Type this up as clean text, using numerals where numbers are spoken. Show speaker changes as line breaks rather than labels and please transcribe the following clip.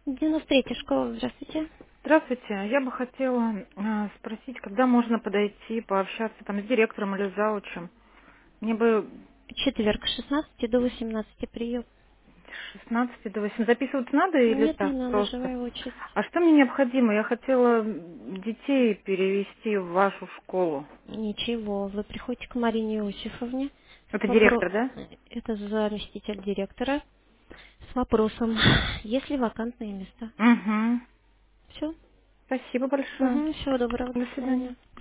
93-я школа, здравствуйте.
Здравствуйте. Я бы хотела спросить, когда можно подойти, пообщаться там с директором или заучем. Мне бы
Четверг, с 16 до 18 прием.
с 16 до 8. Записываться надо или
Нет, не
так
надо,
просто?
живая очередь.
А что мне необходимо? Я хотела детей перевести в вашу школу.
Ничего, вы приходите к Марине Иосифовне.
Это
Вопро...
директор, да?
Это заместитель директора. С вопросом, есть ли вакантные места.
Угу.
Все?
Спасибо большое.
Угу, всего доброго, до
До свидания.
свидания.